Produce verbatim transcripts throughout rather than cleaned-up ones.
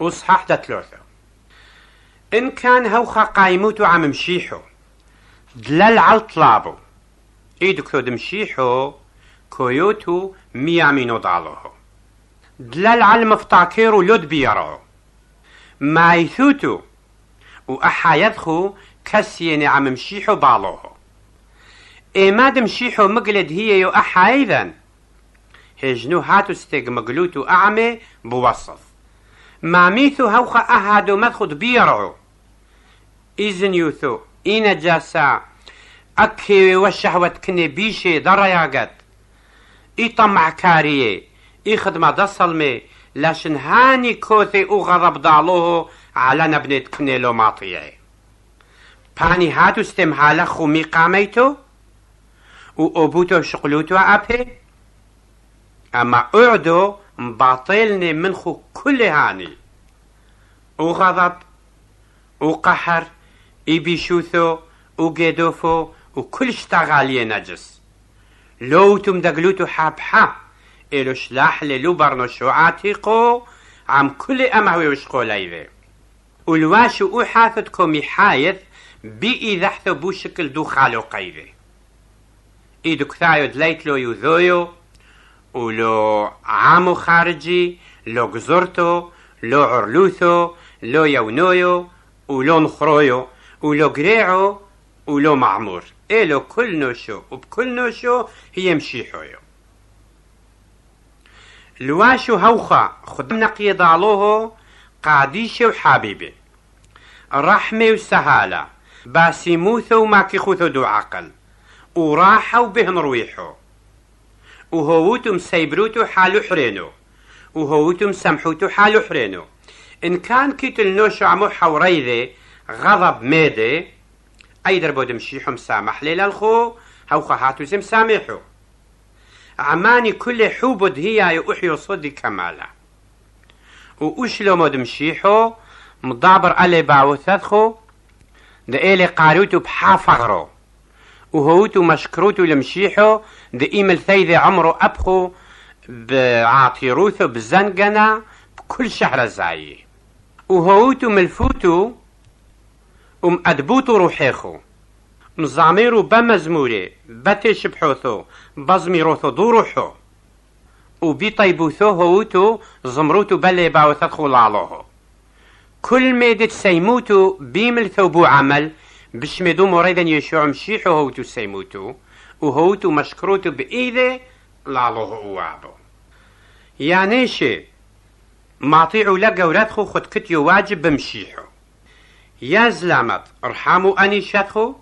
وصحح دتلوثو إن كان هوخا قايموتو عم مشيحو دلال عالطلابو إيدو كتو دمشيحو كويوتو ميامينو دالوهو دلال عالمفتاكيرو لود بيرو مايثوتو وأحايدخو كسيني عم مشيحو بالوهو إما دمشيحو مقلد هي يو أحايذن هجنو هاتو ستيق مقلوتو أعمي بوصف ما ميثو هوخا أهادو مدخد بيرعو إذن يوثو إينا جاسا أكي وشهوة كني بيشي درياقت إي طمع كاريه إي خدمة دصلمي لاشن هاني كوثي أغضب دالوه على نبنت كني لو ماطيعي باني هاتو استمهالة خومي قاميتو و أبوتو شقلوتو أبي أما أعدو مباطلني منخو كل هاني وغضب وقحر إبيشوثو وقيدوفو وكل اشتغالي نجس لو تمدقلوتو حابحا إلو شلاح للو برنوشو عاتيقو عم كل أمهوي وشقو ليذي والواشو أحاثتكم يحايث بي ذحثو بو شكل دو خالو قيذي إيدو كثايو دليتلو يوذويو ولو عامو خارجي لو قزرتو لو عرلوثو لو يونويو ولو نخرويو ولو قريعو ولو معمور إلو كل نوشو وبكل نوشو هي مشيحويو الواشو هوخا خدمنا قيضالوهو قاديشي وحبيبي رحمي وسهالة باسيموثو ماكي خوثو دو عقل وراحوا بهن رويحو وهوتم سيبروتو حالو حرينو وهوتم سمحوتو حالو حرينو إن كان كيتل نوشو عمو حوريذي غضب ميدي أي دربو دمشيحو مسامح ليلة الخو هوخا هاتو زم سامحو عماني كل حوبد هي يوحيو صدي كمالا وأشلو مدمشيحو مضابر ألي باوثاثخو دا إلي قاروتو بحافغرو وهوتو مشكروتو لمشيحو دا إيمل ثيذي عمرو أبخو بعاطيروثو بزنقنا بكل شهر زاي وهوتو ملفوتو ومأدبوتو روحيخو مزاميرو بمزموري بتش بحوثو بزميروثو دو روحو وبيطيبوثو هوتو زمروتو بلي باوثاثخو لالوهو كل ميدت سيموتو بيمل ثوبو عمل بشمدو مريدا يشوع مشيحو هوتو سيموتو وهوتو مشكروتو بإيدي لالوه اوابو يانيشي ماطيعو لقا ورادخو خد كتيو واجب بمشيحو يا زلامت ارحمو اني شادخو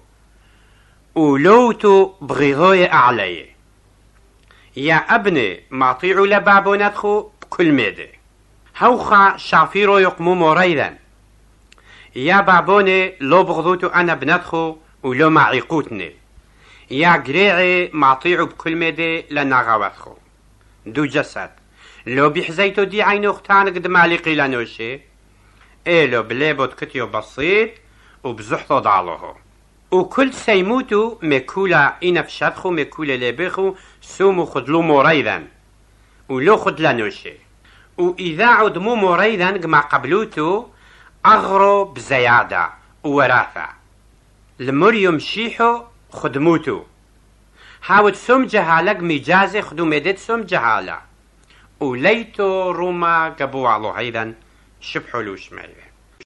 ولوتو بغيضوي اعلي يا ابني ماطيعو لبابو ندخو بكل ميدي هوخا شافيرو يقمو مريدا يا بابوني لو بغضوتو انا بندخو ولو معيقوتني يا قريعي معطيعو بكل ميدي لنغاوثخو دو جسد لو بيحزيتو دي عينو اختان قد مالقي لنوشي إلو بليبوت كتيو بسيط وبزحطو ضعلوهو وكل سيموتو مكولا إنفشدخو مكولا لبخو سومو خدلو مريدا ولو خد لنوشي وإذا عدمو مريدا كما قبلوتو أغرو بزيادة ووراثة المريم شيحو خدموتو حاول سم جهالك مجازي خدو مدد سم جهالة وليتو روما قبو علو هيدا شبحو لوش مايوه